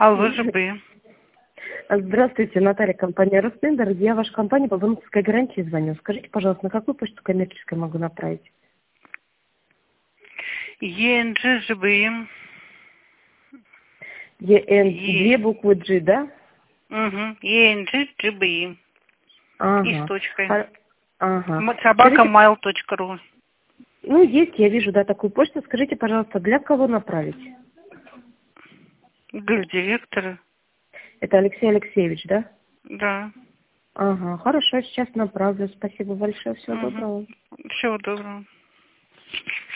Алло, ЖБ. Здравствуйте, Наталья, компания Ростендер. Я ваша компания по банковской гарантии звоню. Скажите, пожалуйста, на какую почту коммерческую могу направить? ЕНЖ-ЖБ. Две буквы G, да? Угу. ЕНЖ-ЖБ. И с Ага. точкой. Ага. Собака Скажите, mail.ru. ну, есть, я вижу, да, такую почту. Скажите, пожалуйста, для кого направить? Для директора. Это Алексей Алексеевич, да? Да. Ага, хорошо, сейчас направлю. Спасибо большое, всего Угу. доброго. Всего доброго.